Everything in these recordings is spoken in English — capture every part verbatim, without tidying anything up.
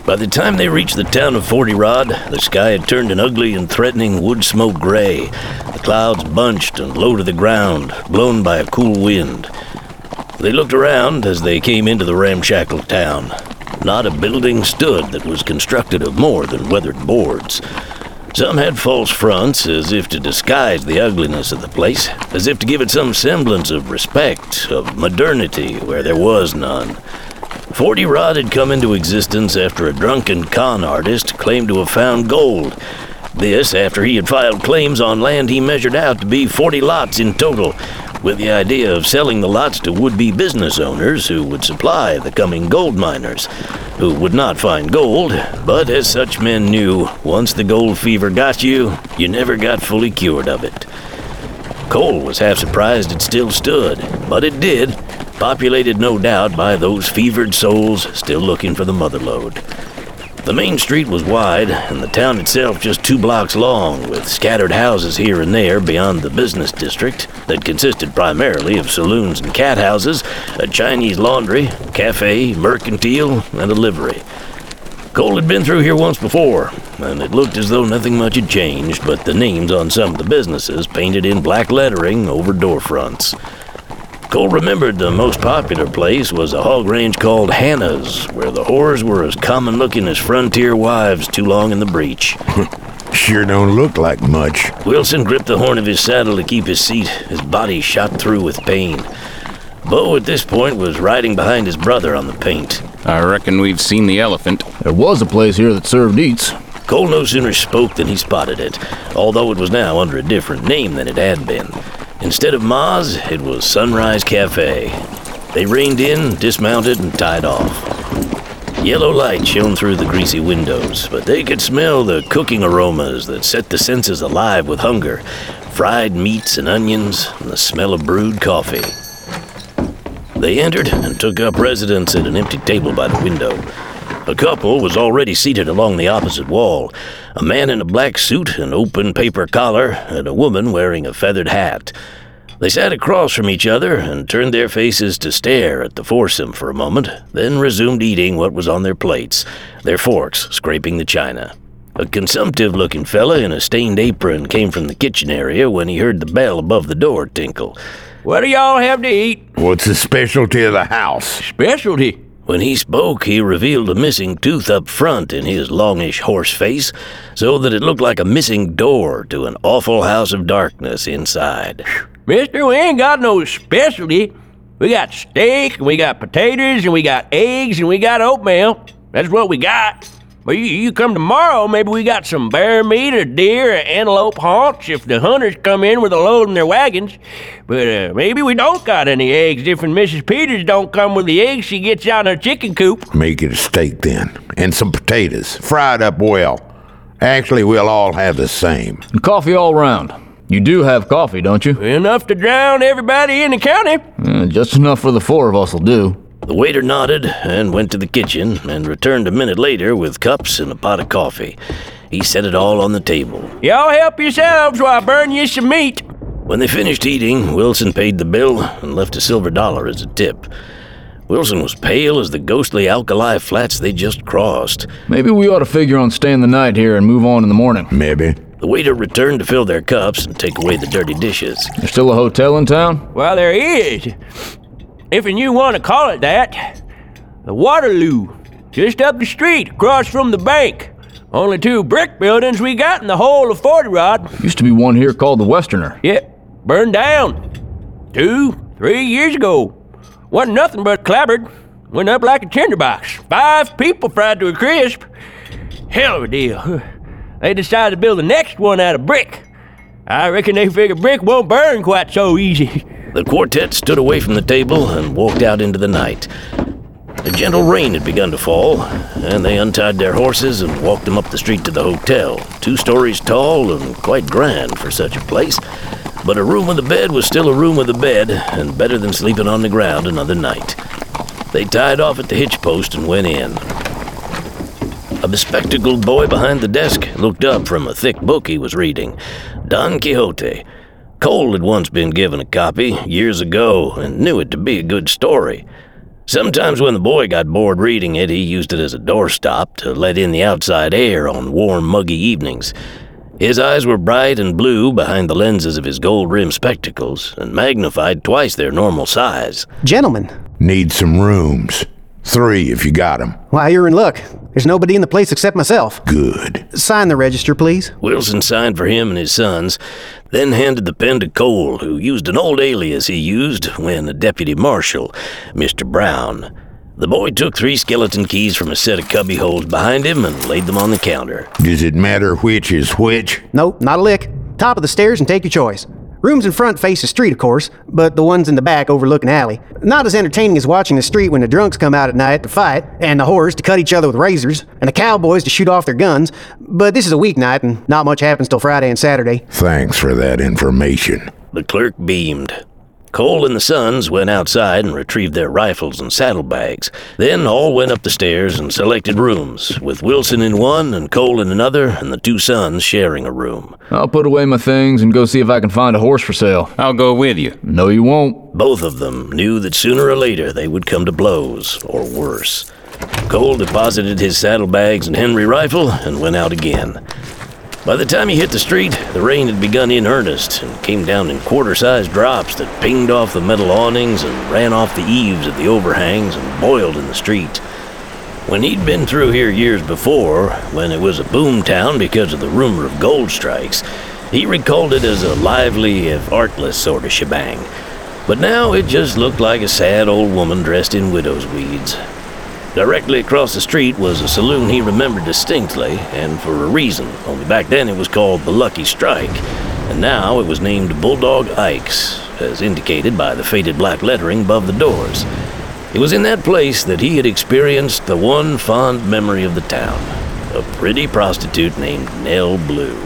By the time they reached the town of Forty Rod, the sky had turned an ugly and threatening wood smoke gray. The clouds bunched and low to the ground, blown by a cool wind. They looked around as they came into the ramshackle town. Not a building stood that was constructed of more than weathered boards. Some had false fronts, as if to disguise the ugliness of the place, as if to give it some semblance of respect, of modernity, where there was none. Forty Rod had come into existence after a drunken con artist claimed to have found gold. This after he had filed claims on land he measured out to be forty lots in total, with the idea of selling the lots to would-be business owners who would supply the coming gold miners, who would not find gold, but as such men knew, once the gold fever got you, you never got fully cured of it. Cole was half surprised it still stood, but it did, populated no doubt by those fevered souls still looking for the motherlode. The main street was wide, and the town itself just two blocks long, with scattered houses here and there beyond the business district that consisted primarily of saloons and cat houses, a Chinese laundry, cafe, mercantile, and a livery. Cole had been through here once before, and it looked as though nothing much had changed but the names on some of the businesses painted in black lettering over door fronts. Cole remembered the most popular place was a hog range called Hannah's, where the whores were as common-looking as frontier wives too long in the breech. Sure don't look like much. Wilson gripped the horn of his saddle to keep his seat, his body shot through with pain. Bo, at this point, was riding behind his brother on the paint. I reckon we've seen the elephant. There was a place here that served eats. Cole no sooner spoke than he spotted it, although it was now under a different name than it had been. Instead of Ma's, it was Sunrise Cafe. They reined in, dismounted, and tied off. Yellow light shone through the greasy windows, but they could smell the cooking aromas that set the senses alive with hunger. Fried meats and onions, and the smell of brewed coffee. They entered and took up residence at an empty table by the window. A couple was already seated along the opposite wall, a man in a black suit and open paper collar, and a woman wearing a feathered hat. They sat across from each other and turned their faces to stare at the foursome for a moment, then resumed eating what was on their plates, their forks scraping the china. A consumptive-looking fella in a stained apron came from the kitchen area when he heard the bell above the door tinkle. "What do y'all have to eat?" What's the specialty of the house? "Specialty?" When he spoke, he revealed a missing tooth up front in his longish horse face, so that it looked like a missing door to an awful house of darkness inside. "Mister, we ain't got no specialty. We got steak, and we got potatoes, and we got eggs, and we got oatmeal. That's what we got. But you, you come tomorrow, maybe we got some bear meat or deer or antelope haunch if the hunters come in with a load in their wagons. But uh, maybe we don't got any eggs if Missus Peters don't come with the eggs she gets out in her chicken coop." Make it a steak then, and some potatoes, fried up well. Actually, we'll all have the same. And coffee all round. You do have coffee, don't you? Enough to drown everybody in the county. Uh, just enough for the four of us'll do. The waiter nodded and went to the kitchen and returned a minute later with cups and a pot of coffee. He set it all on the table. "Y'all help yourselves while I burn you some meat." When they finished eating, Wilson paid the bill and left a silver dollar as a tip. Wilson was pale as the ghostly alkali flats they just crossed. Maybe we ought to figure on staying the night here and move on in the morning. Maybe. The waiter returned to fill their cups and take away the dirty dishes. There's still a hotel in town? "Well, there is. If you want to call it that. The Waterloo. Just up the street, across from the bank. Only two brick buildings we got in the whole of Forty Rod. Used to be one here called the Westerner. Yeah, burned down. Two, three years ago. Wasn't nothing but clapboard. Went up like a tinderbox. Five people fried to a crisp. Hell of a deal. They decided to build the next one out of brick. I reckon they figure brick won't burn quite so easy." The quartet stood away from the table and walked out into the night. A gentle rain had begun to fall, and they untied their horses and walked them up the street to the hotel, two stories tall and quite grand for such a place. But a room with a bed was still a room with a bed, and better than sleeping on the ground another night. They tied off at the hitch post and went in. A bespectacled boy behind the desk looked up from a thick book he was reading, Don Quixote. Cole had once been given a copy, years ago, and knew it to be a good story. Sometimes when the boy got bored reading it, he used it as a doorstop to let in the outside air on warm, muggy evenings. His eyes were bright and blue behind the lenses of his gold-rimmed spectacles and magnified twice their normal size. Gentlemen. Need some rooms. Three if you got 'em. Why, you're in luck. There's nobody in the place except myself. Good. Sign the register, please. Wilson signed for him and his sons, then handed the pen to Cole, who used an old alias he used when a deputy marshal, Mister Brown. The boy took three skeleton keys from a set of cubby holes behind him and laid them on the counter. Does it matter which is which? Nope, not a lick. Top of the stairs and take your choice. Rooms in front face the street, of course, but the ones in the back overlook an alley. Not as entertaining as watching the street when the drunks come out at night to fight, and the whores to cut each other with razors, and the cowboys to shoot off their guns, but this is a weeknight and not much happens till Friday and Saturday. Thanks for that information. The clerk beamed. Cole and the sons went outside and retrieved their rifles and saddlebags. Then all went up the stairs and selected rooms, with Wilson in one and Cole in another, and the two sons sharing a room. I'll put away my things and go see if I can find a horse for sale. I'll go with you. No, you won't. Both of them knew that sooner or later they would come to blows, or worse. Cole deposited his saddlebags and Henry rifle and went out again. By the time he hit the street, the rain had begun in earnest and came down in quarter-sized drops that pinged off the metal awnings and ran off the eaves of the overhangs and boiled in the street. When he'd been through here years before, when it was a boom town because of the rumor of gold strikes, he recalled it as a lively, if artless sort of shebang. But now it just looked like a sad old woman dressed in widow's weeds. Directly across the street was a saloon he remembered distinctly, and for a reason. Only back then it was called the Lucky Strike, and now it was named Bulldog Ike's, as indicated by the faded black lettering above the doors. It was in that place that he had experienced the one fond memory of the town, a pretty prostitute named Nell Blue.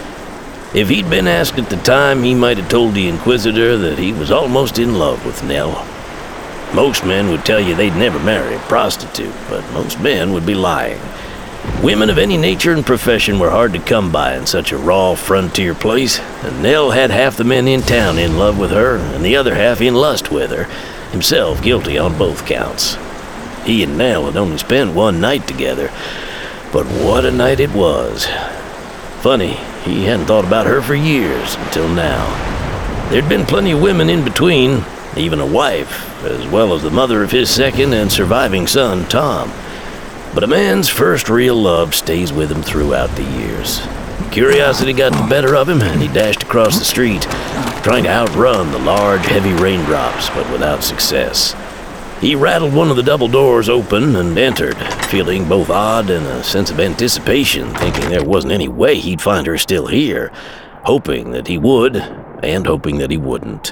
If he'd been asked at the time, he might have told the Inquisitor that he was almost in love with Nell. Most men would tell you they'd never marry a prostitute, but most men would be lying. Women of any nature and profession were hard to come by in such a raw frontier place, and Nell had half the men in town in love with her, and the other half in lust with her, himself guilty on both counts. He and Nell had only spent one night together, but what a night it was. Funny, he hadn't thought about her for years until now. There'd been plenty of women in between, even a wife, as well as the mother of his second and surviving son, Tom. But a man's first real love stays with him throughout the years. Curiosity got the better of him, and he dashed across the street, trying to outrun the large, heavy raindrops, but without success. He rattled one of the double doors open and entered, feeling both odd and a sense of anticipation, thinking there wasn't any way he'd find her still here, hoping that he would, and hoping that he wouldn't.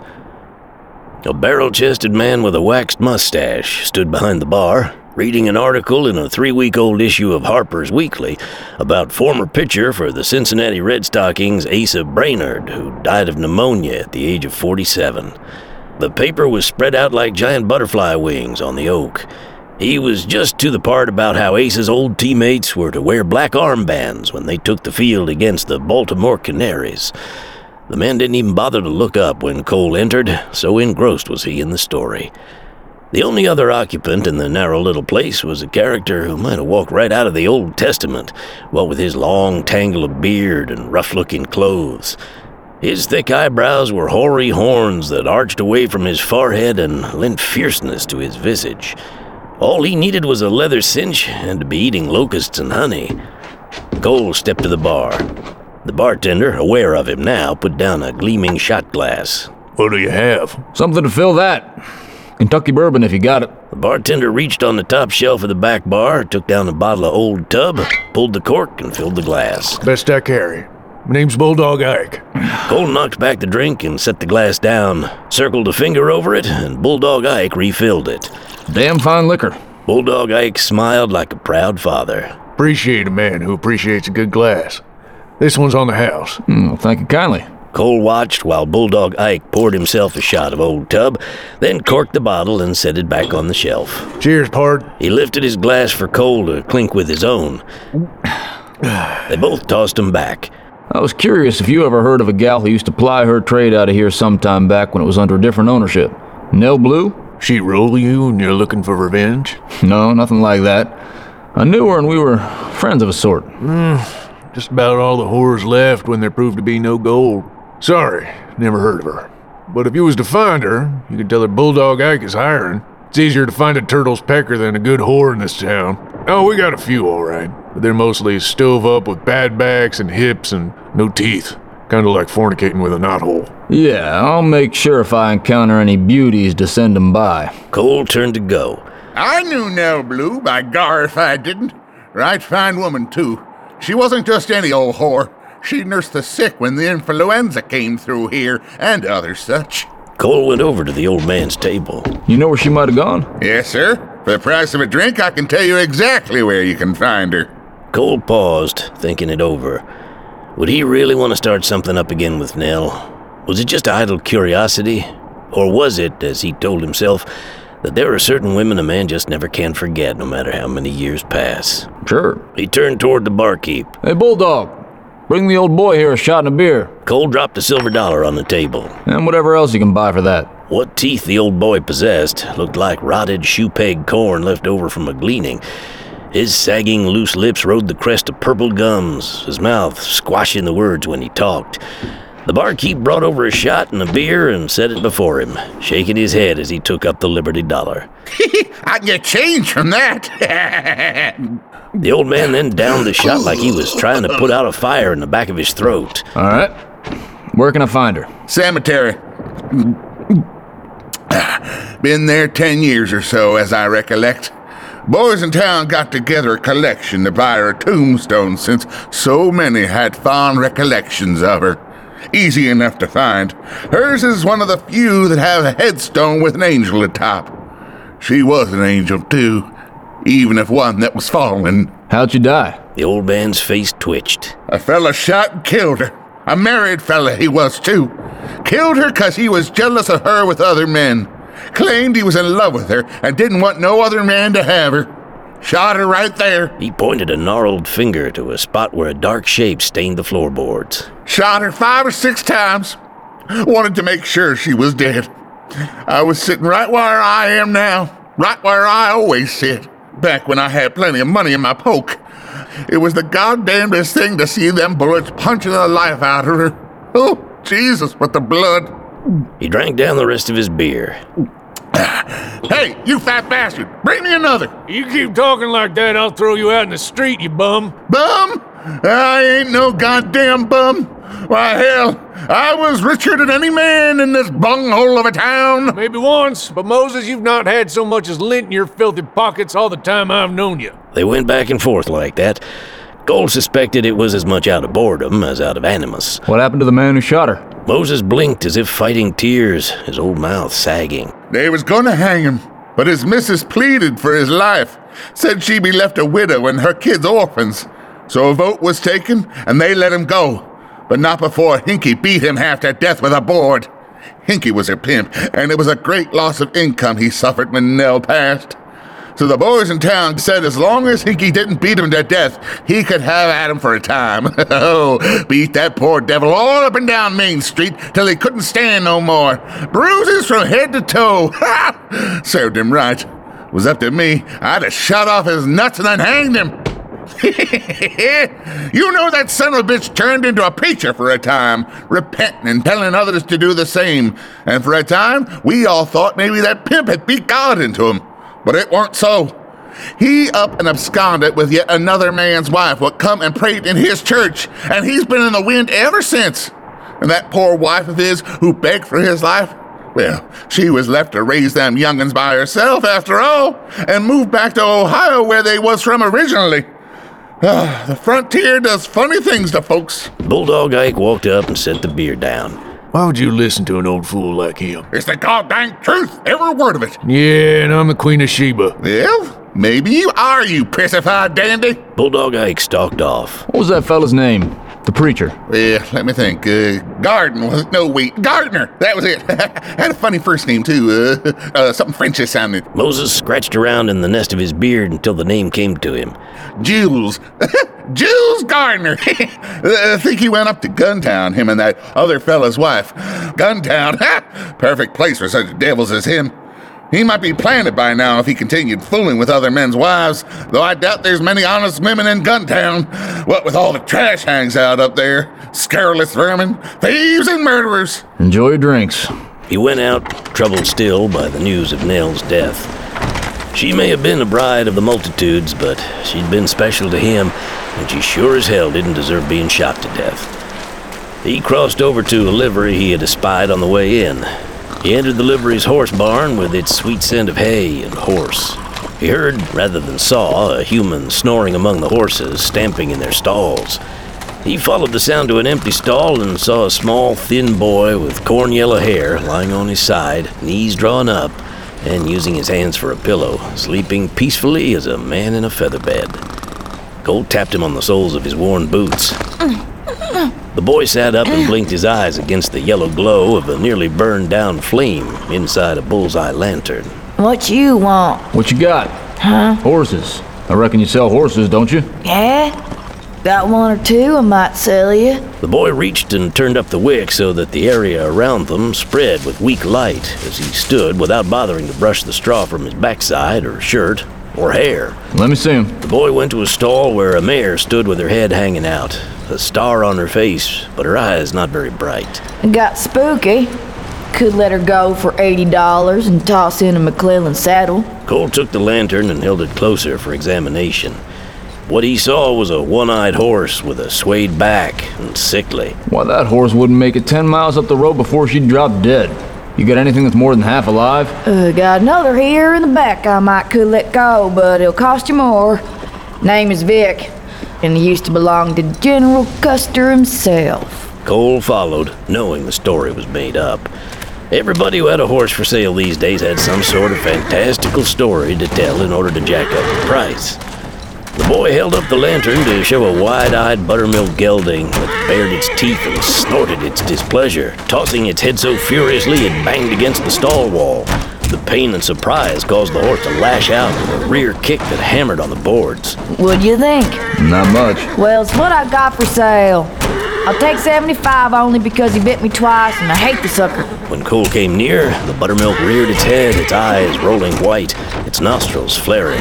A barrel-chested man with a waxed mustache stood behind the bar, reading an article in a three-week-old issue of Harper's Weekly about former pitcher for the Cincinnati Red Stockings, Asa Brainerd, who died of pneumonia at the age of forty-seven. The paper was spread out like giant butterfly wings on the oak. He was just to the part about how Asa's old teammates were to wear black armbands when they took the field against the Baltimore Canaries. The man didn't even bother to look up when Cole entered, so engrossed was he in the story. The only other occupant in the narrow little place was a character who might have walked right out of the Old Testament, what with his long tangle of beard and rough-looking clothes. His thick eyebrows were hoary horns that arched away from his forehead and lent fierceness to his visage. All he needed was a leather cinch and to be eating locusts and honey. Cole stepped to the bar. The bartender, aware of him now, put down a gleaming shot glass. What do you have? Something to fill that. Kentucky bourbon if you got it. The bartender reached on the top shelf of the back bar, took down a bottle of Old Tub, pulled the cork, and filled the glass. Best I carry. My name's Bulldog Ike. Cole knocked back the drink and set the glass down, circled a finger over it, and Bulldog Ike refilled it. Damn fine liquor. Bulldog Ike smiled like a proud father. Appreciate a man who appreciates a good glass. This one's on the house. Mm, well, thank you kindly. Cole watched while Bulldog Ike poured himself a shot of Old Tub, then corked the bottle and set it back on the shelf. Cheers, pard. He lifted his glass for Cole to clink with his own. They both tossed him back. I was curious if you ever heard of a gal who used to ply her trade out of here sometime back when it was under a different ownership. Nell Blue? She rule you and you're looking for revenge? No, nothing like that. I knew her and we were friends of a sort. Just about all the whores left when there proved to be no gold. Sorry, never heard of her. But if you was to find her, you could tell her Bulldog Ike is hiring. It's easier to find a turtle's pecker than a good whore in this town. Oh, we got a few, all right. But they're mostly stove up with bad backs and hips and no teeth. Kind of like fornicating with a knothole. Yeah, I'll make sure if I encounter any beauties to send them by. Cole turned to go. I knew Nell Blue, by gar if I didn't. Right fine woman, too. She wasn't just any old whore. She nursed the sick when the influenza came through here, and other such. Cole went over to the old man's table. You know where she might have gone? Yes, sir. For the price of a drink, I can tell you exactly where you can find her. Cole paused, thinking it over. Would he really want to start something up again with Nell? Was it just idle curiosity? Or was it, as he told himself, that there are certain women a man just never can forget, no matter how many years pass? Sure. He turned toward the barkeep. Hey, Bulldog, bring the old boy here a shot and a beer. Cole dropped a silver dollar on the table. And whatever else you can buy for that. What teeth the old boy possessed looked like rotted shoe-peg corn left over from a gleaning. His sagging, loose lips rode the crest of purple gums, his mouth squashing the words when he talked. The barkeep brought over a shot and a beer and set it before him, shaking his head as he took up the Liberty dollar. I can get change from that. The old man then downed the shot like he was trying to put out a fire in the back of his throat. All right. Where can I find her? Cemetery. Been there ten years or so, as I recollect. Boys in town got together a collection to buy her a tombstone since so many had fond recollections of her. Easy enough to find. Hers is one of the few that have a headstone with an angel atop. She was an angel, too, even if one that was fallen. How'd you die? The old man's face twitched. A fella shot and killed her. A married fella he was, too. Killed her 'cause he was jealous of her with other men. Claimed he was in love with her and didn't want no other man to have her. Shot her right there. He pointed a gnarled finger to a spot where a dark shape stained the floorboards. Shot her five or six times. Wanted to make sure she was dead. I was sitting right where I am now. Right where I always sit. Back when I had plenty of money in my poke. It was the goddamnedest thing to see them bullets punching the life out of her. Oh, Jesus, with the blood. He drank down the rest of his beer. Hey, you fat bastard, bring me another. You keep talking like that, I'll throw you out in the street, you bum. Bum? I ain't no goddamn bum. Why, hell, I was richer than any man in this bunghole of a town. Maybe once, but Moses, you've not had so much as lint in your filthy pockets all the time I've known you. They went back and forth like that. Cole suspected it was as much out of boredom as out of animus. What happened to the man who shot her? Moses blinked as if fighting tears, his old mouth sagging. They was gonna hang him, but his missus pleaded for his life. Said she be left a widow and her kids orphans. So a vote was taken, and they let him go. But not before Hinky beat him half to death with a board. Hinky was her pimp, and it was a great loss of income he suffered when Nell passed. So the boys in town said as long as Hinky didn't beat him to death, he could have at him for a time. Oh, beat that poor devil all up and down Main Street till he couldn't stand no more. Bruises from head to toe. Ha! Served him right. Was up to me, I'd have shot off his nuts and then hanged him. You know that son of a bitch turned into a preacher for a time, repenting and telling others to do the same. And for a time, we all thought maybe that pimp had beat God into him. But it weren't so. He up and absconded with yet another man's wife what come and prayed in his church, and he's been in the wind ever since. And that poor wife of his who begged for his life, well, she was left to raise them young'uns by herself after all, and moved back to Ohio where they was from originally. Ah, the frontier does funny things to folks. Bulldog Ike walked up and set the beer down. Why would you listen to an old fool like him? It's the goddamn truth, every word of it. Yeah, and I'm the Queen of Sheba. Well, maybe you are, you pissified dandy. Bulldog Ike stalked off. What was that fella's name? The preacher. Well, let me think. Uh, Garden was no wait, Gardner. That was it. Had a funny first name too. Uh, uh, something Frenchy sounding. Moses scratched around in the nest of his beard until the name came to him. Jules. Jules Gardner. I think he went up to Guntown, him and that other fella's wife. Guntown. Perfect place for such devils as him. He might be planted by now if he continued fooling with other men's wives, though I doubt there's many honest women in Guntown. What with all the trash hangs out up there, scurrilous vermin, thieves and murderers. Enjoy your drinks. He went out, troubled still by the news of Nell's death. She may have been a bride of the multitudes, but she'd been special to him, and she sure as hell didn't deserve being shot to death. He crossed over to a livery he had espied on the way in. He entered the livery's horse barn with its sweet scent of hay and horse. He heard, rather than saw, a human snoring among the horses, stamping in their stalls. He followed the sound to an empty stall and saw a small, thin boy with corn-yellow hair lying on his side, knees drawn up, and using his hands for a pillow, sleeping peacefully as a man in a feather bed. Cole tapped him on the soles of his worn boots. The boy sat up and blinked his eyes against the yellow glow of a nearly burned-down flame inside a bullseye lantern. What you want? What you got? Huh? Horses. I reckon you sell horses, don't you? Yeah? Got one or two I might sell you. The boy reached and turned up the wick so that the area around them spread with weak light as he stood without bothering to brush the straw from his backside or shirt or hair. Let me see him. The boy went to a stall where a mare stood with her head hanging out, a star on her face, but her eyes not very bright. Got spooky. Could let her go for eighty dollars and toss in a McClellan saddle. Cole took the lantern and held it closer for examination. What he saw was a one-eyed horse with a swayed back and sickly. Why, that horse wouldn't make it ten miles up the road before she'd drop dead. You got anything that's more than half alive? Uh, got another here in the back I might could let go, but it'll cost you more. Name is Vic, and he used to belong to General Custer himself. Cole followed, knowing the story was made up. Everybody who had a horse for sale these days had some sort of fantastical story to tell in order to jack up the price. The boy held up the lantern to show a wide-eyed buttermilk gelding that bared its teeth and snorted its displeasure, tossing its head so furiously it banged against the stall wall. The pain and surprise caused the horse to lash out with a rear kick that hammered on the boards. What'd you think? Not much. Well, it's what I got for sale. I'll take seventy-five only because he bit me twice and I hate the sucker. When Cole came near, the buttermilk reared its head, its eyes rolling white, its nostrils flaring.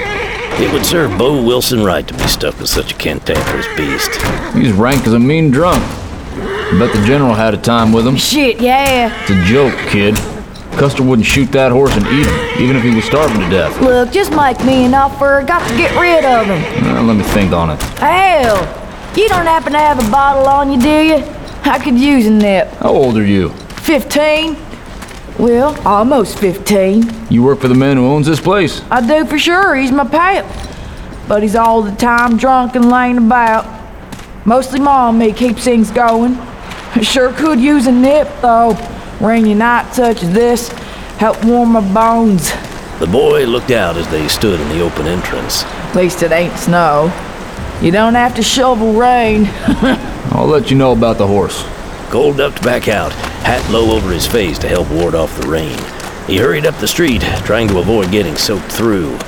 It would serve Bo Wilson right to be stuck with such a cantankerous beast. He's rank as a mean drunk. Bet the general had a time with him. Shit, yeah. It's a joke, kid. Custer wouldn't shoot that horse and eat him, even if he was starving to death. Look, just make me an offer. Got to get rid of him. Uh, let me think on it. Hell, you don't happen to have a bottle on you, do you? I could use a nip. How old are you? Fifteen. Well, almost fifteen. You work for the man who owns this place? I do for sure. He's my pal. But he's all the time drunk and laying about. Mostly Ma and me keeps things going. I sure could use a nip, though. Rainy night such as this help warm my bones. The boy looked out as they stood in the open entrance. At least it ain't snow. You don't have to shovel rain. I'll let you know about the horse. Cole ducked back out, hat low over his face to help ward off the rain. He hurried up the street, trying to avoid getting soaked through.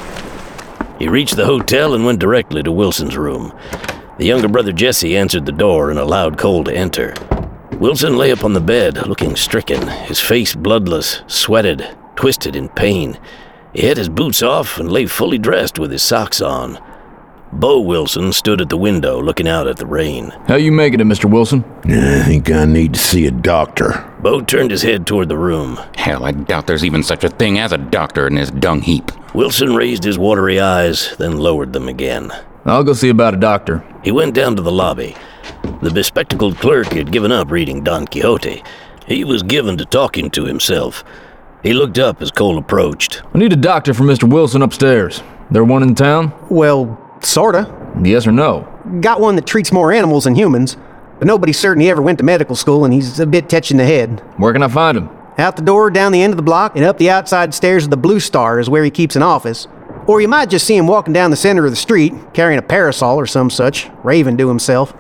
He reached the hotel and went directly to Wilson's room. The younger brother Jesse answered the door and allowed Cole to enter. Wilson lay upon the bed, looking stricken, his face bloodless, sweated, twisted in pain. He had his boots off and lay fully dressed with his socks on. Bo Wilson stood at the window looking out at the rain. How you making it, Mister Wilson? I think I need to see a doctor. Bo turned his head toward the room. Hell, I doubt there's even such a thing as a doctor in this dung heap. Wilson raised his watery eyes, then lowered them again. I'll go see about a doctor. He went down to the lobby. The bespectacled clerk had given up reading Don Quixote. He was given to talking to himself. He looked up as Cole approached. I need a doctor for Mister Wilson upstairs. There one in town? Well, sorta. Yes or no? Got one that treats more animals than humans, but nobody's certain he ever went to medical school and he's a bit touched in the head. Where can I find him? Out the door, down the end of the block, and up the outside stairs of the Blue Star is where he keeps an office. Or you might just see him walking down the center of the street, carrying a parasol or some such, raving to himself.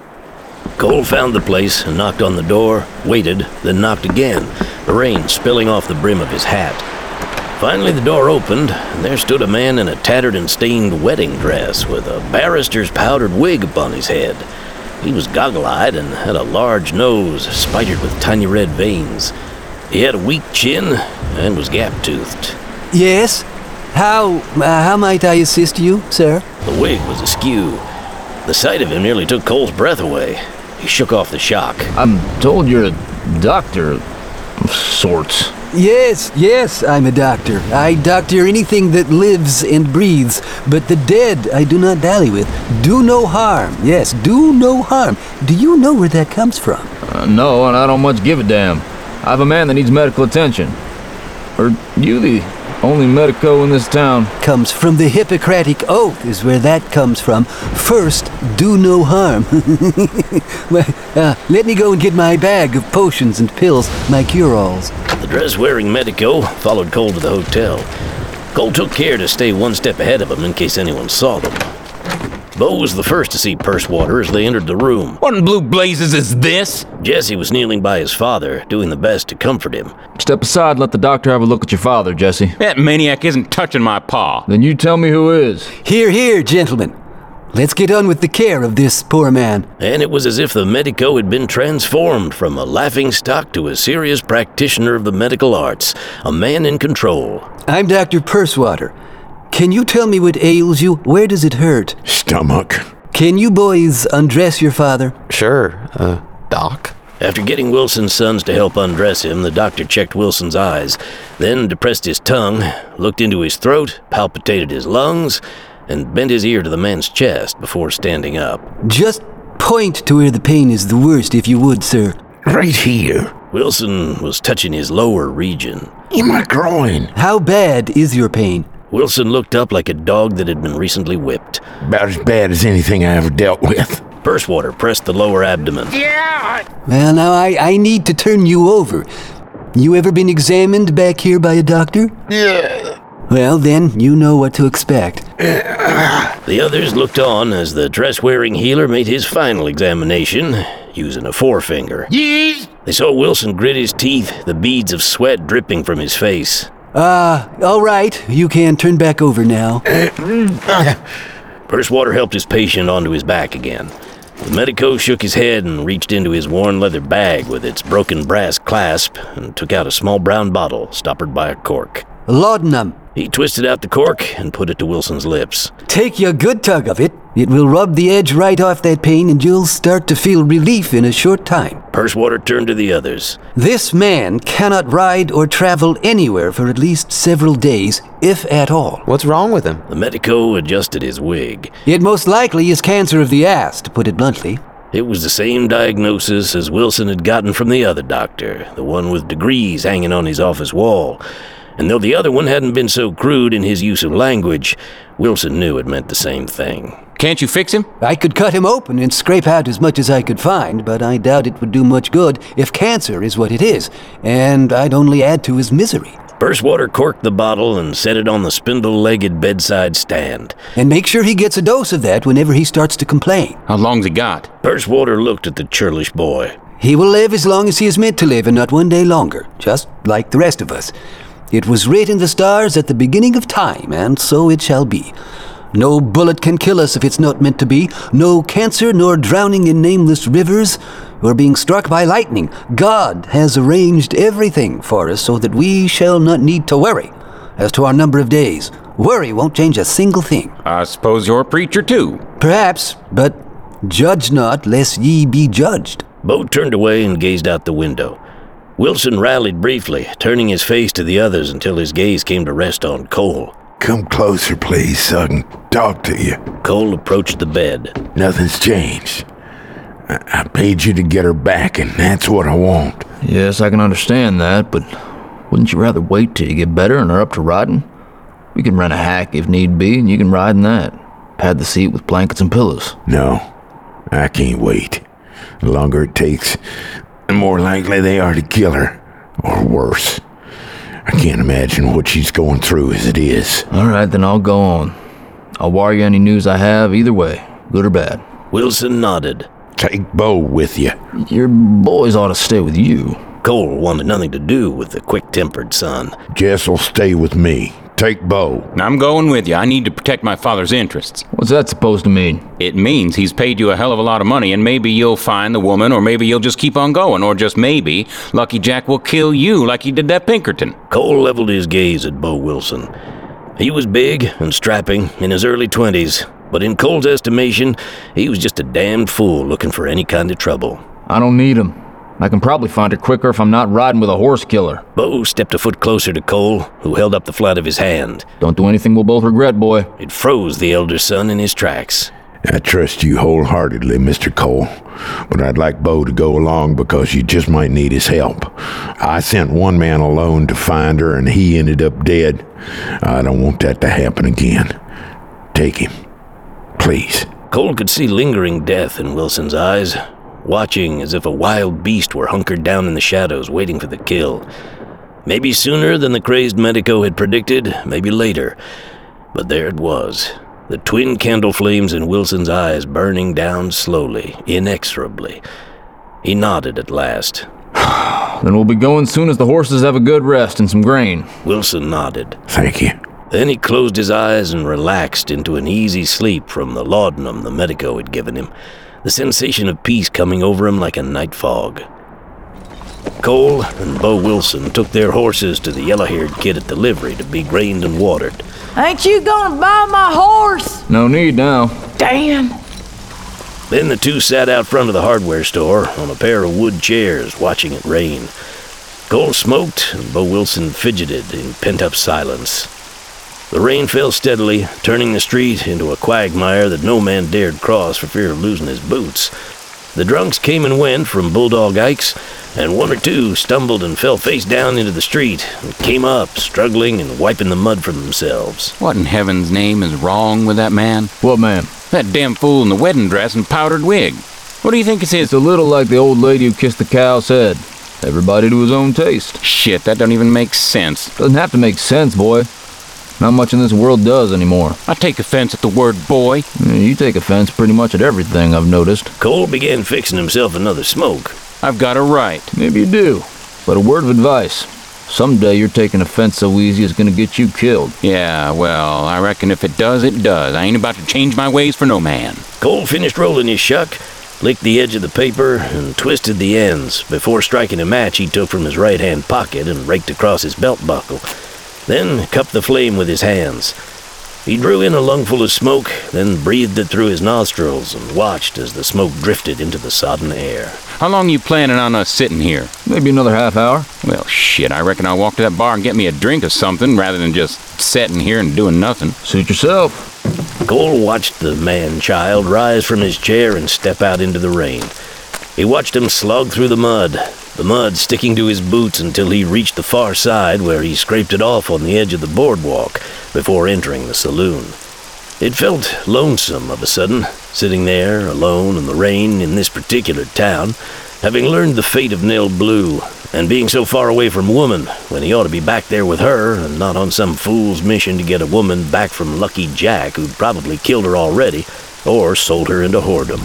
Cole found the place and knocked on the door, waited, then knocked again, the rain spilling off the brim of his hat. Finally the door opened, and there stood a man in a tattered and stained wedding dress with a barrister's powdered wig upon his head. He was goggle-eyed and had a large nose spiked with tiny red veins. He had a weak chin and was gap-toothed. Yes? How, uh, how might I assist you, sir? The wig was askew. The sight of him nearly took Cole's breath away. He shook off the shock. I'm told you're a doctor of sorts. Yes, yes, I'm a doctor. I doctor anything that lives and breathes, but the dead I do not dally with. Do no harm. Yes, do no harm. Do you know where that comes from? Uh, no, and I don't much give a damn. I have a man that needs medical attention. Are you the only medico in this town? Comes from the Hippocratic Oath is where that comes from. First, do no harm. Well, uh, let me go and get my bag of potions and pills, my cure-alls. The dress-wearing medico followed Cole to the hotel. Cole took care to stay one step ahead of him in case anyone saw them. Bo was the first to see Pursewater as they entered the room. What in blue blazes is this? Jesse was kneeling by his father, doing the best to comfort him. Step aside and let the doctor have a look at your father, Jesse. That maniac isn't touching my paw. Then you tell me who is. Here, here, gentlemen. Let's get on with the care of this poor man. And it was as if the medico had been transformed from a laughingstock to a serious practitioner of the medical arts, a man in control. I'm Doctor Pursewater. Can you tell me what ails you? Where does it hurt? Stomach. Can you boys undress your father? Sure, uh, Doc. After getting Wilson's sons to help undress him, the doctor checked Wilson's eyes, then depressed his tongue, looked into his throat, palpitated his lungs, and bent his ear to the man's chest before standing up. Just point to where the pain is the worst, if you would, sir. Right here. Wilson was touching his lower region. In my groin. How bad is your pain? Wilson looked up like a dog that had been recently whipped. About as bad as anything I ever dealt with. Pursewater pressed the lower abdomen. Well, now, I, I need to turn you over. You ever been examined back here by a doctor? Yeah. Well, then, you know what to expect. The others looked on as the dress-wearing healer made his final examination, using a forefinger. Yes. They saw Wilson grit his teeth, the beads of sweat dripping from his face. Ah, uh, all right. You can turn back over now. Pursewater helped his patient onto his back again. The medico shook his head and reached into his worn leather bag with its broken brass clasp and took out a small brown bottle stoppered by a cork. Laudanum. He twisted out the cork and put it to Wilson's lips. Take your good tug of it. It will rub the edge right off that pain and you'll start to feel relief in a short time. Pursewater turned to the others. This man cannot ride or travel anywhere for at least several days, if at all. What's wrong with him? The medico adjusted his wig. It most likely is cancer of the ass, to put it bluntly. It was the same diagnosis as Wilson had gotten from the other doctor, the one with degrees hanging on his office wall. And though the other one hadn't been so crude in his use of language, Wilson knew it meant the same thing. Can't you fix him? I could cut him open and scrape out as much as I could find, but I doubt it would do much good if cancer is what it is, and I'd only add to his misery. Pursewater corked the bottle and set it on the spindle-legged bedside stand. And make sure he gets a dose of that whenever he starts to complain. How long's he got? Pursewater looked at the churlish boy. He will live as long as he is meant to live and not one day longer, just like the rest of us. It was written in the stars at the beginning of time, and so it shall be. No bullet can kill us if it's not meant to be. No cancer, nor drowning in nameless rivers, or being struck by lightning. God has arranged everything for us so that we shall not need to worry. As to our number of days, worry won't change a single thing. I suppose you're a preacher, too. Perhaps, but judge not, lest ye be judged. Bo turned away and gazed out the window. Wilson rallied briefly, turning his face to the others until his gaze came to rest on Cole. Come closer, please, so I can talk to you. Cole approached the bed. Nothing's changed. I, I paid you to get her back, and that's what I want. Yes, I can understand that, but wouldn't you rather wait till you get better and are up to riding? We can rent a hack if need be, and you can ride in that. Pad the seat with blankets and pillows. No, I can't wait. The longer it takes, the more likely they are to kill her, or worse. I can't imagine what she's going through as it is. All right, then I'll go on. I'll wire you any news I have, either way, good or bad. Wilson nodded. Take Bo with you. Your boys ought to stay with you. Cole wanted nothing to do with the quick-tempered son. Jess will stay with me. take Bo. I'm going with you. I need to protect my father's interests. What's that supposed to mean? It means he's paid you a hell of a lot of money, and maybe you'll find the woman, or maybe you'll just keep on going, or just maybe Lucky Jack will kill you like he did that Pinkerton. Cole leveled his gaze at Bo Wilson. He was big and strapping, in his early twenties, but in Cole's estimation, he was just a damned fool looking for any kind of trouble. I don't need him. I can probably find her quicker if I'm not riding with a horse killer. Bo stepped a foot closer to Cole, who held up the flat of his hand. Don't do anything we'll both regret, boy. It froze the elder son in his tracks. I trust you wholeheartedly, Mister Cole, but I'd like Bo to go along because you just might need his help. I sent one man alone to find her, and he ended up dead. I don't want that to happen again. Take him, please. Cole could see lingering death in Wilson's eyes, watching as if a wild beast were hunkered down in the shadows waiting for the kill. Maybe sooner than the crazed medico had predicted, maybe later. But there it was, the twin candle flames in Wilson's eyes burning down slowly, inexorably. He nodded at last. Then we'll be going soon as the horses have a good rest and some grain. Wilson nodded. Thank you. Then he closed his eyes and relaxed into an easy sleep from the laudanum the medico had given him, the sensation of peace coming over him like a night fog. Cole and Bo Wilson took their horses to the yellow-haired kid at the livery to be grained and watered. Ain't you gonna buy my horse? No need now. Damn. Then the two sat out front of the hardware store on a pair of wood chairs, watching it rain. Cole smoked, and Bo Wilson fidgeted in pent-up silence. The rain fell steadily, turning the street into a quagmire that no man dared cross for fear of losing his boots. The drunks came and went from Bulldog Ike's, and one or two stumbled and fell face down into the street and came up, struggling and wiping the mud from themselves. What in heaven's name is wrong with that man? What man? That damn fool in the wedding dress and powdered wig. What do you think it's his? It's a little like the old lady who kissed the cow's head. Everybody to his own taste. Shit, that don't even make sense. Doesn't have to make sense, boy. Not much in this world does anymore. I take offense at the word boy. You take offense pretty much at everything, I've noticed. Cole began fixing himself another smoke. I've got a right. Maybe you do. But a word of advice. Someday you're taking offense so easy it's gonna get you killed. Yeah, well, I reckon if it does, it does. I ain't about to change my ways for no man. Cole finished rolling his shuck, licked the edge of the paper, and twisted the ends before striking a match he took from his right-hand pocket and raked across his belt buckle. Then cupped the flame with his hands. He drew in a lungful of smoke, then breathed it through his nostrils and watched as the smoke drifted into the sodden air. How long you planning on us sitting here? Maybe another half hour. Well, shit, I reckon I'll walk to that bar and get me a drink of something rather than just sitting here and doing nothing. Suit yourself. Cole watched the man-child rise from his chair and step out into the rain. He watched him slog through the mud, the mud sticking to his boots until he reached the far side where he scraped it off on the edge of the boardwalk before entering the saloon. It felt lonesome of a sudden, sitting there alone in the rain in this particular town, having learned the fate of Nell Blue, and being so far away from woman when he ought to be back there with her and not on some fool's mission to get a woman back from Lucky Jack who'd probably killed her already or sold her into whoredom.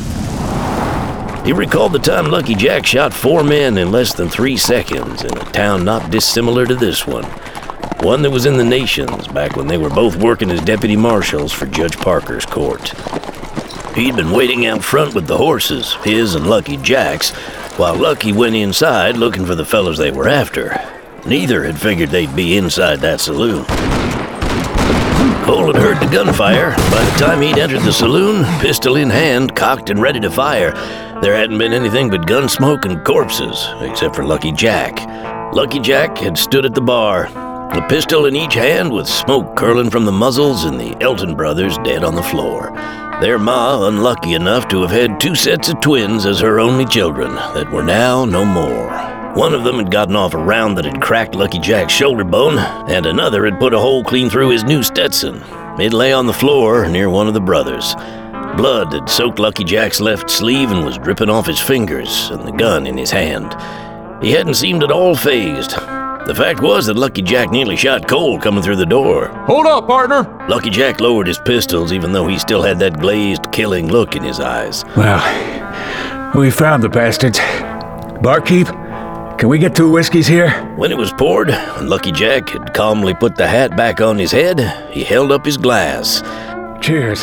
He recalled the time Lucky Jack shot four men in less than three seconds in a town not dissimilar to this one. One that was in the Nations back when they were both working as deputy marshals for Judge Parker's court. He'd been waiting out front with the horses, his and Lucky Jack's, while Lucky went inside looking for the fellows they were after. Neither had figured they'd be inside that saloon. Cole had heard the gunfire. By the time he'd entered the saloon, pistol in hand, cocked and ready to fire, there hadn't been anything but gun smoke and corpses, except for Lucky Jack. Lucky Jack had stood at the bar, a pistol in each hand with smoke curling from the muzzles and the Elton brothers dead on the floor. Their ma unlucky enough to have had two sets of twins as her only children that were now no more. One of them had gotten off a round that had cracked Lucky Jack's shoulder bone, and another had put a hole clean through his new Stetson. It lay on the floor near one of the brothers. Blood had soaked Lucky Jack's left sleeve and was dripping off his fingers and the gun in his hand. He hadn't seemed at all fazed. The fact was that Lucky Jack nearly shot Cole coming through the door. Hold up, partner! Lucky Jack lowered his pistols even though he still had that glazed, killing look in his eyes. Well, we found the bastards. Barkeep, Can we get two whiskeys here? When it was poured, and Lucky Jack had calmly put the hat back on his head, he held up his glass. Cheers.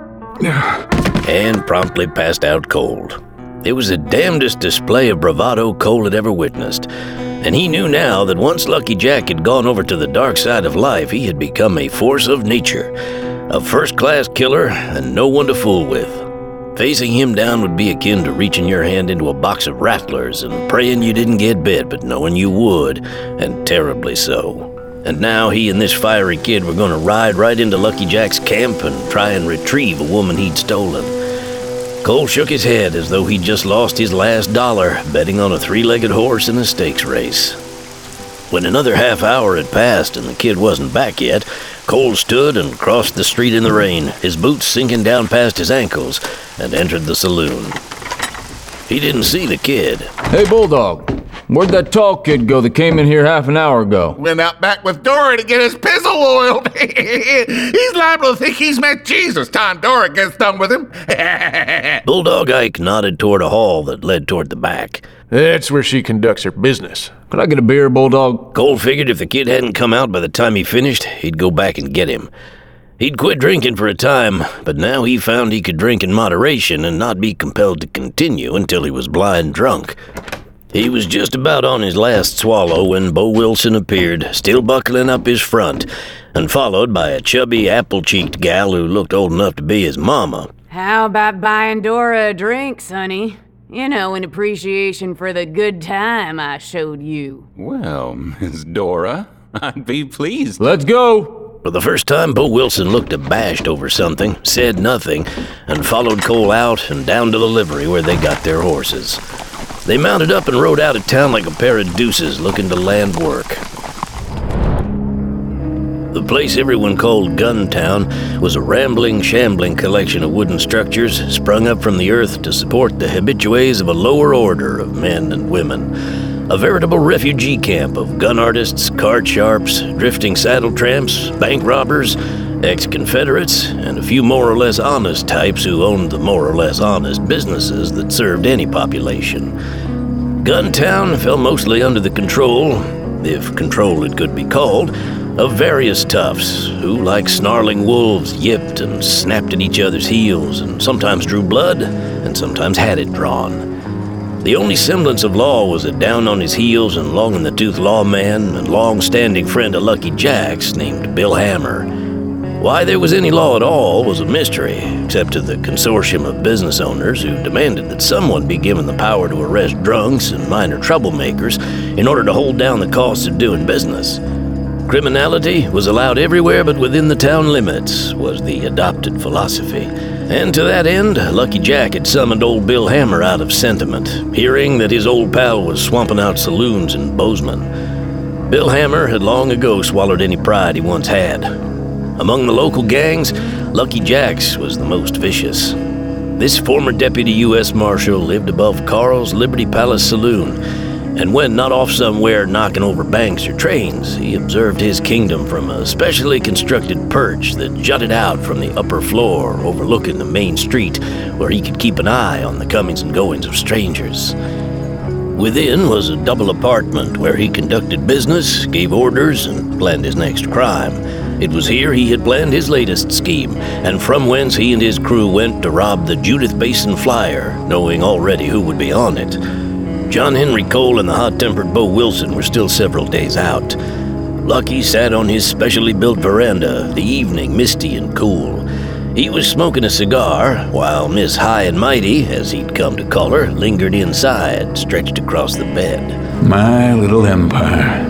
And promptly passed out cold. It was the damnedest display of bravado Cole had ever witnessed, and he knew now that once Lucky Jack had gone over to the dark side of life, he had become a force of nature, a first-class killer and no one to fool with. Facing him down would be akin to reaching your hand into a box of rattlers and praying you didn't get bit, but knowing you would, and terribly so. And now he and this fiery kid were going to ride right into Lucky Jack's camp and try and retrieve a woman he'd stolen. Cole shook his head as though he'd just lost his last dollar betting on a three-legged horse in a stakes race. When another half hour had passed and the kid wasn't back yet, Cole stood and crossed the street in the rain, his boots sinking down past his ankles, and entered the saloon. He didn't see the kid. Hey, Bulldog. Where'd that tall kid go that came in here half an hour ago? Went out back with Dora to get his pizzle oiled. He's liable to think he's met Jesus time Dora gets done with him. Bulldog Ike nodded toward a hall that led toward the back. That's where she conducts her business. Could I get a beer, Bulldog? Cole figured if the kid hadn't come out by the time he finished, he'd go back and get him. He'd quit drinking for a time, but now he found he could drink in moderation and not be compelled to continue until he was blind drunk. He was just about on his last swallow when Bo Wilson appeared, still buckling up his front, and followed by a chubby, apple-cheeked gal who looked old enough to be his mama. How about buying Dora a drink, sonny? You know, in appreciation for the good time I showed you. Well, Miss Dora, I'd be pleased. Let's go! For the first time, Bo Wilson looked abashed over something, said nothing, and followed Cole out and down to the livery where they got their horses. They mounted up and rode out of town like a pair of deuces looking to land work. The place everyone called Guntown was a rambling, shambling collection of wooden structures sprung up from the earth to support the habitués of a lower order of men and women. A veritable refugee camp of gun artists, card sharps, drifting saddle tramps, bank robbers, ex-Confederates, and a few more or less honest types who owned the more or less honest businesses that served any population. Guntown fell mostly under the control, if control it could be called, of various toughs who, like snarling wolves, yipped and snapped at each other's heels and sometimes drew blood and sometimes had it drawn. The only semblance of law was a down-on-his-heels and long-in-the-tooth lawman and long-standing friend of Lucky Jack's named Bill Hammer. Why there was any law at all was a mystery, except to the consortium of business owners who demanded that someone be given the power to arrest drunks and minor troublemakers in order to hold down the costs of doing business. Criminality was allowed everywhere but within the town limits, was the adopted philosophy. And to that end, Lucky Jack had summoned old Bill Hammer out of sentiment, hearing that his old pal was swamping out saloons in Bozeman. Bill Hammer had long ago swallowed any pride he once had. Among the local gangs, Lucky Jack's was the most vicious. This former deputy U S Marshal lived above Carl's Liberty Palace Saloon, and when not off somewhere knocking over banks or trains, he observed his kingdom from a specially constructed perch that jutted out from the upper floor overlooking the main street, where he could keep an eye on the comings and goings of strangers. Within was a double apartment where he conducted business, gave orders, and planned his next crime. It was here he had planned his latest scheme, and from whence he and his crew went to rob the Judith Basin Flyer, knowing already who would be on it. John Henry Cole and the hot-tempered Bo Wilson were still several days out. Lucky sat on his specially built veranda, the evening misty and cool. He was smoking a cigar, while Miss High and Mighty, as he'd come to call her, lingered inside, stretched across the bed. My little empire.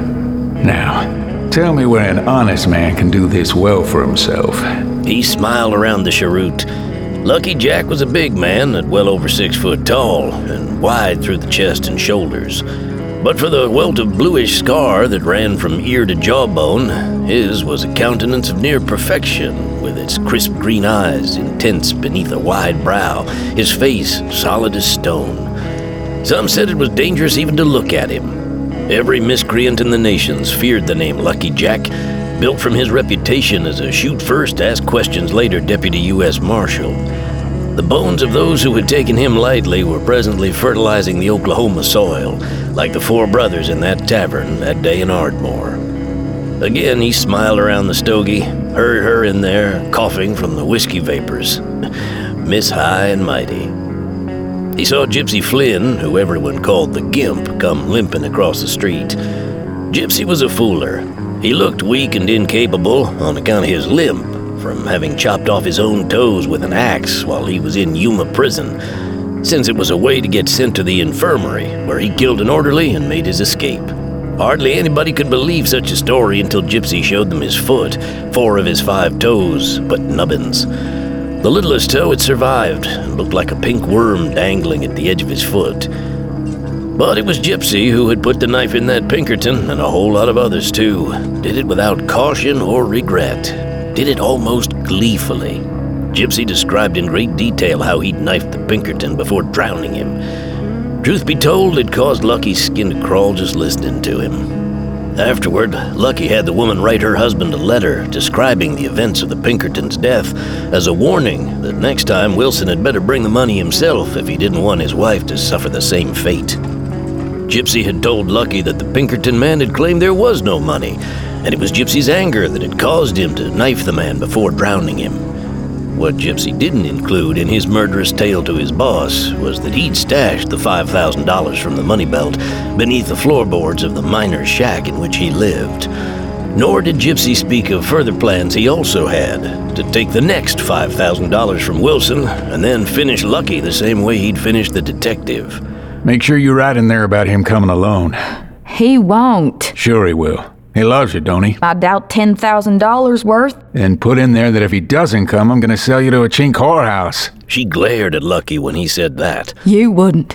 Now, tell me where an honest man can do this well for himself. He smiled around the cheroot. Lucky Jack was a big man at well over six foot tall and wide through the chest and shoulders. But for the welt of bluish scar that ran from ear to jawbone, his was a countenance of near perfection, with its crisp green eyes intense beneath a wide brow, his face solid as stone. Some said it was dangerous even to look at him. Every miscreant in the nations feared the name Lucky Jack, built from his reputation as a shoot-first, ask-questions-later deputy U S Marshal. The bones of those who had taken him lightly were presently fertilizing the Oklahoma soil, like the four brothers in that tavern that day in Ardmore. Again, he smiled around the stogie, heard her in there, coughing from the whiskey vapors. Miss High and Mighty. He saw Gypsy Flynn, who everyone called the Gimp, come limping across the street. Gypsy was a fooler. He looked weak and incapable on account of his limp, from having chopped off his own toes with an axe while he was in Yuma prison, since it was a way to get sent to the infirmary, where he killed an orderly and made his escape. Hardly anybody could believe such a story until Gypsy showed them his foot, four of his five toes, but nubbins. The littlest toe had survived and looked like a pink worm dangling at the edge of his foot. But it was Gypsy who had put the knife in that Pinkerton, and a whole lot of others too. Did it without caution or regret. Did it almost gleefully. Gypsy described in great detail how he'd knifed the Pinkerton before drowning him. Truth be told, it caused Lucky's skin to crawl just listening to him. Afterward, Lucky had the woman write her husband a letter describing the events of the Pinkerton's death as a warning that next time Wilson had better bring the money himself if he didn't want his wife to suffer the same fate. Gypsy had told Lucky that the Pinkerton man had claimed there was no money, and it was Gypsy's anger that had caused him to knife the man before drowning him. What Gypsy didn't include in his murderous tale to his boss was that he'd stashed the five thousand dollars from the money belt beneath the floorboards of the miner's shack in which he lived. Nor did Gypsy speak of further plans he also had, to take the next five thousand dollars from Wilson and then finish Lucky the same way he'd finished the detective. Make sure you write in there about him coming alone. He won't. Sure he will. He loves you, don't he? I doubt ten thousand dollars worth. And put in there that if he doesn't come, I'm gonna sell you to a chink whorehouse. She glared at Lucky when he said that. You wouldn't.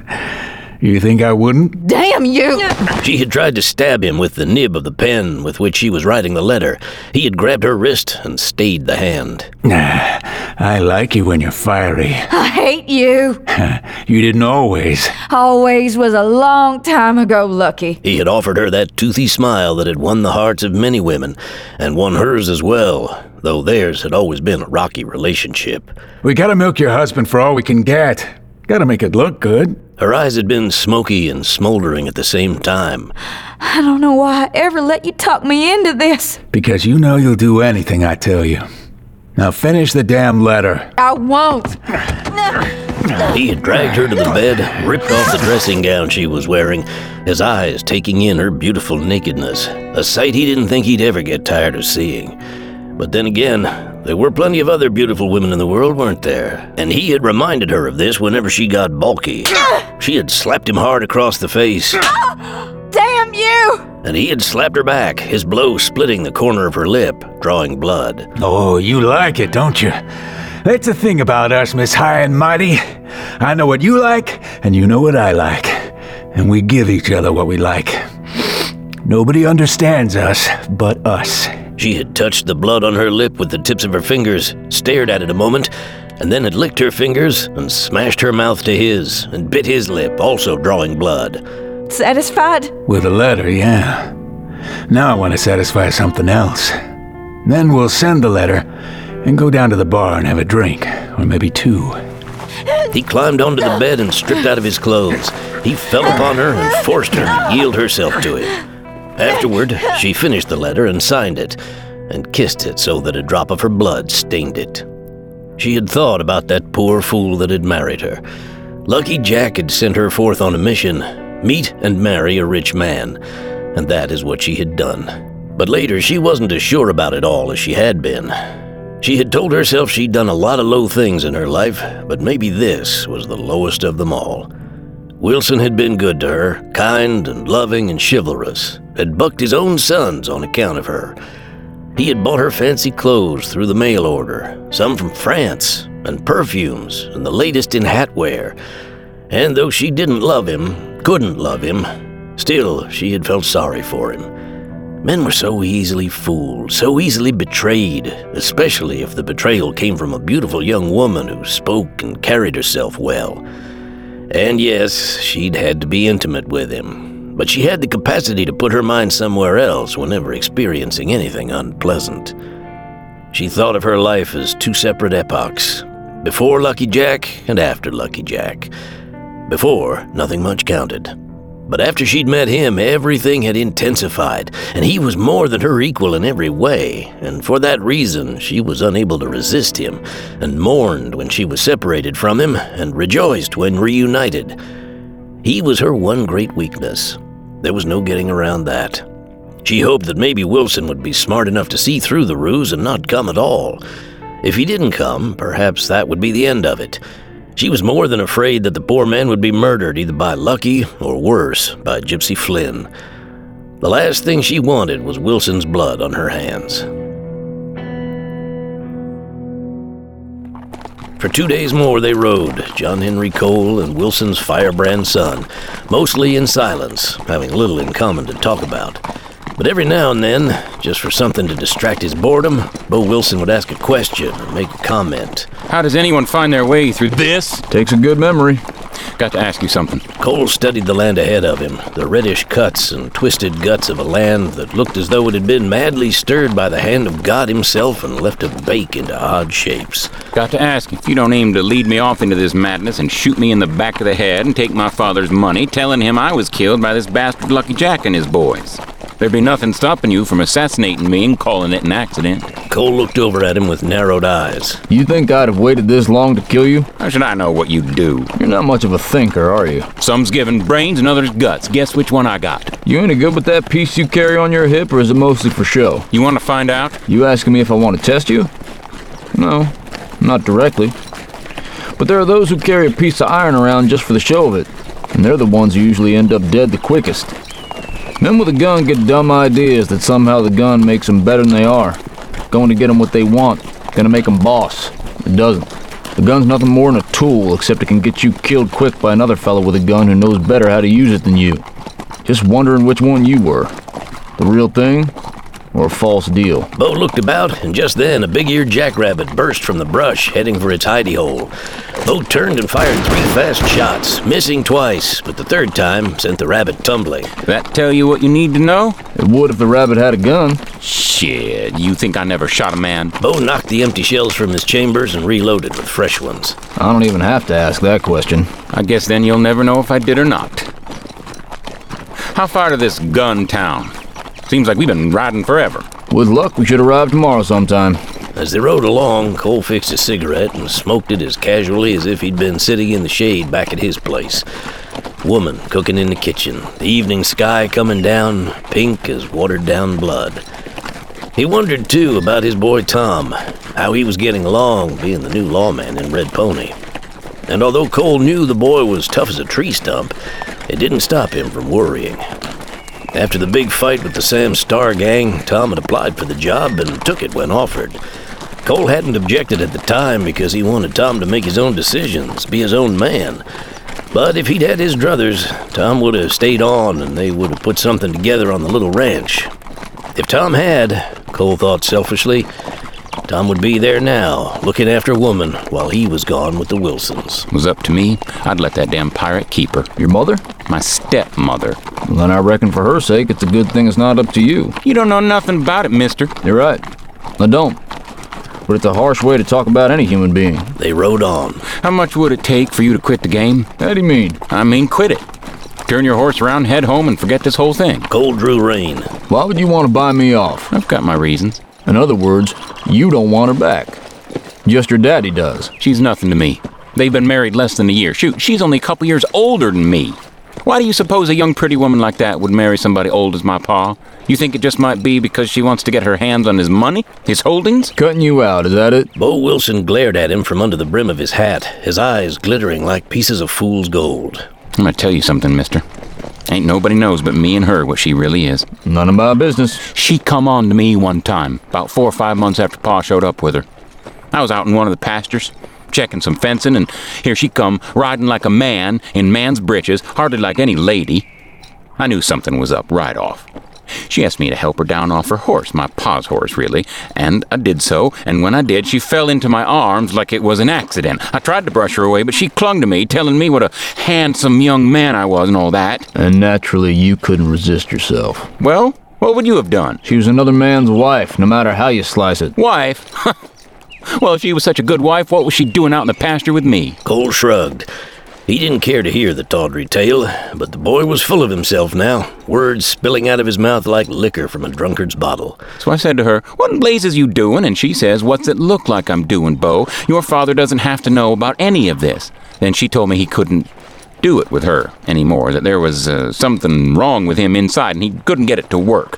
You think I wouldn't? Damn you! She had tried to stab him with the nib of the pen with which she was writing the letter. He had grabbed her wrist and stayed the hand. Nah, I like you when you're fiery. I hate you. You didn't always. Always was a long time ago, Lucky. He had offered her that toothy smile that had won the hearts of many women, and won hers as well, though theirs had always been a rocky relationship. We gotta milk your husband for all we can get. Gotta make it look good. Her eyes had been smoky and smoldering at the same time. I don't know why I ever let you talk me into this. Because you know you'll do anything I tell you. Now finish the damn letter. I won't. He had dragged her to the bed, ripped off the dressing gown she was wearing, his eyes taking in her beautiful nakedness, a sight he didn't think he'd ever get tired of seeing. But then again, there were plenty of other beautiful women in the world, weren't there? And he had reminded her of this whenever she got balky. She had slapped him hard across the face. Damn you! And he had slapped her back, his blow splitting the corner of her lip, drawing blood. Oh, you like it, don't you? That's the thing about us, Miss High and Mighty. I know what you like, and you know what I like. And we give each other what we like. Nobody understands us but us. She had touched the blood on her lip with the tips of her fingers, stared at it a moment, and then had licked her fingers and smashed her mouth to his and bit his lip, also drawing blood. Satisfied? With a letter, yeah. Now I want to satisfy something else. Then we'll send the letter and go down to the bar and have a drink, or maybe two. He climbed onto the bed and stripped out of his clothes. He fell upon her and forced her to yield herself to him. Afterward, she finished the letter and signed it, and kissed it so that a drop of her blood stained it. She had thought about that poor fool that had married her. Lucky Jack had sent her forth on a mission, meet and marry a rich man, and that is what she had done. But later, she wasn't as sure about it all as she had been. She had told herself she'd done a lot of low things in her life, but maybe this was the lowest of them all. Wilson had been good to her, kind and loving and chivalrous, had bucked his own sons on account of her. He had bought her fancy clothes through the mail order, some from France, and perfumes, and the latest in hatware. And though she didn't love him, couldn't love him, still she had felt sorry for him. Men were so easily fooled, so easily betrayed, especially if the betrayal came from a beautiful young woman who spoke and carried herself well. And yes, she'd had to be intimate with him, but she had the capacity to put her mind somewhere else whenever experiencing anything unpleasant. She thought of her life as two separate epochs, before Lucky Jack and after Lucky Jack. Before, nothing much counted. But after she'd met him, everything had intensified, and he was more than her equal in every way, and for that reason she was unable to resist him, and mourned when she was separated from him, and rejoiced when reunited. He was her one great weakness. There was no getting around that. She hoped that maybe Wilson would be smart enough to see through the ruse and not come at all. If he didn't come, perhaps that would be the end of it. She was more than afraid that the poor man would be murdered either by Lucky or worse, by Gypsy Flynn. The last thing she wanted was Wilson's blood on her hands. For two days more they rode, John Henry Cole and Wilson's firebrand son, mostly in silence, having little in common to talk about. But every now and then, just for something to distract his boredom, Bo Wilson would ask a question or make a comment. How does anyone find their way through this? Takes a good memory. Got to ask you something. Cole studied the land ahead of him, the reddish cuts and twisted guts of a land that looked as though it had been madly stirred by the hand of God himself and left to bake into odd shapes. Got to ask, if you don't aim to lead me off into this madness and shoot me in the back of the head and take my father's money, telling him I was killed by this bastard Lucky Jack and his boys. There'd be nothing stopping you from assassinating me and calling it an accident. Cole looked over at him with narrowed eyes. You think I'd have waited this long to kill you? How should I know what you'd do? You're not much of a thinker, are you? Some's given brains and others guts. Guess which one I got? You any good with that piece you carry on your hip, or is it mostly for show? You want to find out? You asking me if I want to test you? No, not directly. But there are those who carry a piece of iron around just for the show of it, and they're the ones who usually end up dead the quickest. Men with a gun get dumb ideas that somehow the gun makes them better than they are. Going to get them what they want, gonna make them boss. It doesn't. The gun's nothing more than a tool, except it can get you killed quick by another fellow with a gun who knows better how to use it than you. Just wondering which one you were. The real thing, or a false deal? Bo looked about, and just then a big-eared jackrabbit burst from the brush, heading for its hidey hole. Bo turned and fired three fast shots, missing twice, but the third time sent the rabbit tumbling. That tell you what you need to know? It would if the rabbit had a gun. Shit, you think I never shot a man? Bo knocked the empty shells from his chambers and reloaded with fresh ones. I don't even have to ask that question. I guess then you'll never know if I did or not. How far to this gun town? Seems like we've been riding forever. With luck, we should arrive tomorrow sometime. As they rode along, Cole fixed a cigarette and smoked it as casually as if he'd been sitting in the shade back at his place. Woman cooking in the kitchen, the evening sky coming down, pink as watered-down blood. He wondered, too, about his boy Tom, how he was getting along being the new lawman in Red Pony. And although Cole knew the boy was tough as a tree stump, it didn't stop him from worrying. After the big fight with the Sam Starr gang, Tom had applied for the job and took it when offered. Cole hadn't objected at the time because he wanted Tom to make his own decisions, be his own man. But if he'd had his druthers, Tom would have stayed on and they would have put something together on the little ranch. If Tom had, Cole thought selfishly, Tom would be there now, looking after woman while he was gone with the Wilsons. Was up to me, I'd let that damn pirate keep her. Your mother? My stepmother. Well, then I reckon for her sake, it's a good thing it's not up to you. You don't know nothing about it, mister. You're right. I don't. But it's a harsh way to talk about any human being. They rode on. How much would it take for you to quit the game? How do you mean? I mean quit it. Turn your horse around, head home, and forget this whole thing. Cole drew rein. Why would you want to buy me off? I've got my reasons. In other words, you don't want her back. Just your daddy does. She's nothing to me. They've been married less than a year. Shoot, she's only a couple years older than me. Why do you suppose a young pretty woman like that would marry somebody old as my pa? You think it just might be because she wants to get her hands on his money? His holdings? Cutting you out, is that it? Bo Wilson glared at him from under the brim of his hat, his eyes glittering like pieces of fool's gold. I'm gonna tell you something, mister. Ain't nobody knows but me and her what she really is. None of my business. She come on to me one time, about four or five months after Pa showed up with her. I was out in one of the pastures, checking some fencing, and here she come, riding like a man, in man's breeches, hardly like any lady. I knew something was up right off. She asked me to help her down off her horse, my pa's horse, really, and I did so, and when I did, she fell into my arms like it was an accident. I tried to brush her away, but she clung to me, telling me what a handsome young man I was and all that. And naturally, you couldn't resist yourself. Well, what would you have done? She was another man's wife, no matter how you slice it. Wife? Well, if she was such a good wife, what was she doing out in the pasture with me? Cole shrugged. He didn't care to hear the tawdry tale, but the boy was full of himself now, words spilling out of his mouth like liquor from a drunkard's bottle. So I said to her, "What in blazes you doing?" And she says, "What's it look like I'm doing, Bo? Your father doesn't have to know about any of this." Then she told me he couldn't do it with her anymore, that there was uh, something wrong with him inside and he couldn't get it to work.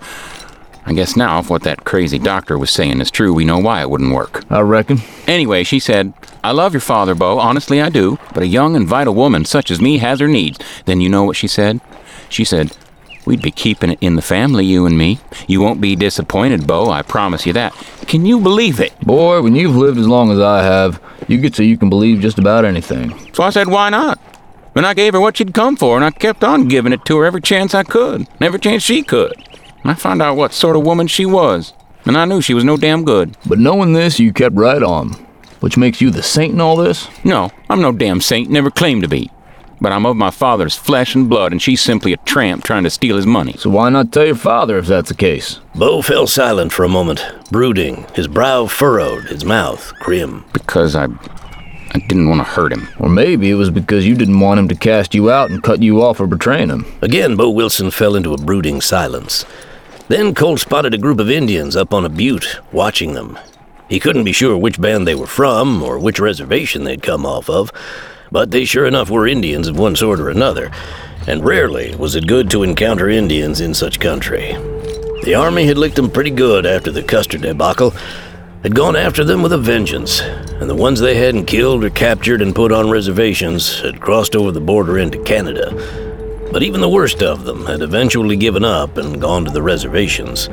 I guess now, if what that crazy doctor was saying is true, we know why it wouldn't work. I reckon. Anyway, she said, "I love your father, Bo. Honestly, I do. But a young and vital woman such as me has her needs." Then you know what she said? She said, "We'd be keeping it in the family, you and me. You won't be disappointed, Bo. I promise you that." Can you believe it? Boy, when you've lived as long as I have, you get so you can believe just about anything. So I said, why not? And I gave her what she'd come for, and I kept on giving it to her every chance I could, and every chance she could. And I found out what sort of woman she was, and I knew she was no damn good. But knowing this, you kept right on. Which makes you the saint in all this? No, I'm no damn saint, never claimed to be. But I'm of my father's flesh and blood, and she's simply a tramp trying to steal his money. So why not tell your father if that's the case? Bo fell silent for a moment, brooding, his brow furrowed, his mouth grim. Because I... I didn't want to hurt him. Or maybe it was because you didn't want him to cast you out and cut you off for betraying him. Again, Bo Wilson fell into a brooding silence. Then Cole spotted a group of Indians up on a butte, watching them. He couldn't be sure which band they were from, or which reservation they'd come off of, but they sure enough were Indians of one sort or another, and rarely was it good to encounter Indians in such country. The army had licked them pretty good after the Custer debacle, had gone after them with a vengeance, and the ones they hadn't killed or captured and put on reservations had crossed over the border into Canada. But even the worst of them had eventually given up and gone to the reservations.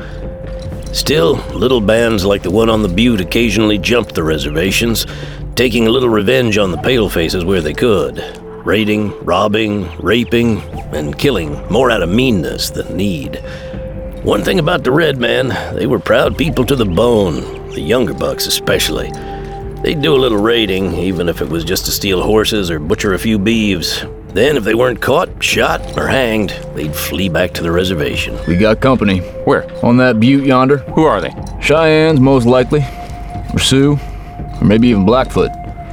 Still, little bands like the one on the butte occasionally jumped the reservations, taking a little revenge on the palefaces where they could, raiding, robbing, raping, and killing more out of meanness than need. One thing about the Red Men, they were proud people to the bone, the younger bucks especially. They'd do a little raiding, even if it was just to steal horses or butcher a few beeves. Then, if they weren't caught, shot, or hanged, they'd flee back to the reservation. We got company. Where? On that butte yonder. Who are they? Cheyennes, most likely. Or Sioux. Or maybe even Blackfoot.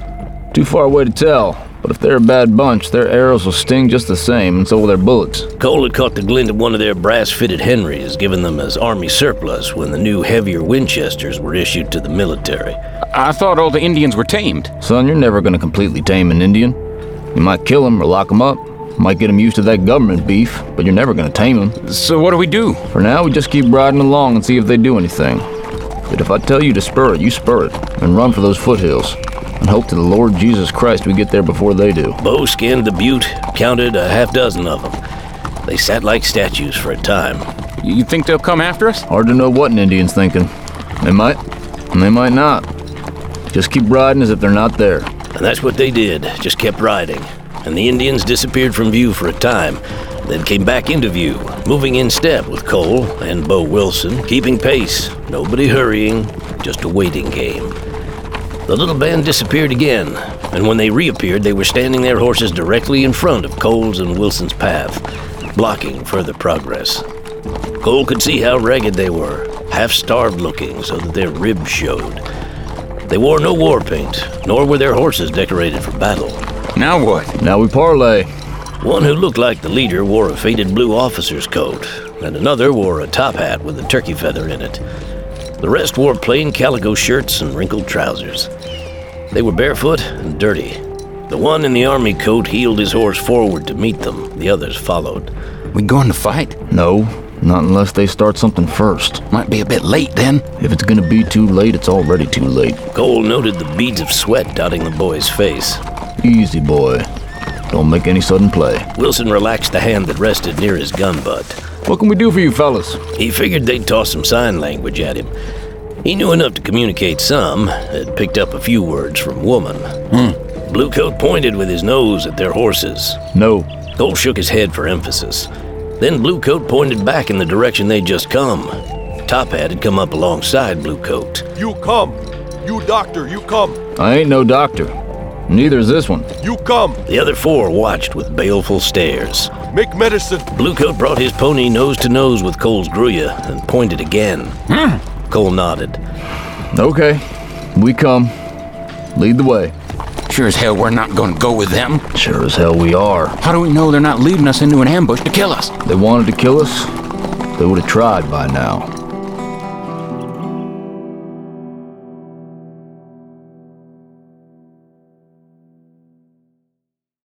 Too far away to tell. But if they're a bad bunch, their arrows will sting just the same, and so will their bullets. Cole had caught the glint of one of their brass-fitted Henrys, given them as army surplus when the new, heavier Winchesters were issued to the military. I thought all the Indians were tamed. Son, you're never going to completely tame an Indian. You might kill him or lock him up. Might get him used to that government beef, but you're never going to tame him. So what do we do? For now, we just keep riding along and see if they do anything. But if I tell you to spur it, you spur it, and run for those foothills. And hope to the Lord Jesus Christ we get there before they do. Bo scanned the butte, counted a half dozen of them. They sat like statues for a time. You think they'll come after us? Hard to know what an Indian's thinking. They might, and they might not. Just keep riding as if they're not there. And that's what they did, just kept riding. And the Indians disappeared from view for a time, then came back into view, moving in step with Cole and Bo Wilson, keeping pace, nobody hurrying, just a waiting game. The little band disappeared again, and when they reappeared, they were standing their horses directly in front of Cole's and Wilson's path, blocking further progress. Cole could see how ragged they were, half-starved looking so that their ribs showed. They wore no war paint, nor were their horses decorated for battle. Now what? Now we parlay. One who looked like the leader wore a faded blue officer's coat, and another wore a top hat with a turkey feather in it. The rest wore plain calico shirts and wrinkled trousers. They were barefoot and dirty. The one in the army coat heeled his horse forward to meet them. The others followed. We going to fight? No, not unless they start something first. Might be a bit late then. If it's gonna be too late, it's already too late. Cole noted the beads of sweat dotting the boy's face. Easy, boy. Don't make any sudden play. Wilson relaxed the hand that rested near his gun butt. What can we do for you fellas? He figured they'd toss some sign language at him. He knew enough to communicate some, had picked up a few words from woman. Hmm. Bluecoat pointed with his nose at their horses. No. Cole shook his head for emphasis. Then Bluecoat pointed back in the direction they'd just come. Top Hat had come up alongside Bluecoat. You come. You doctor, you come. I ain't no doctor. Neither is this one. You come. The other four watched with baleful stares. Make medicine. Bluecoat brought his pony nose to nose with Cole's gruya and pointed again. Hmm. Cole nodded. Okay, we come. Lead the way. Sure as hell we're not gonna go with them. Sure as hell we are. How do we know they're not leading us into an ambush to kill us? They wanted to kill us, they would have tried by now.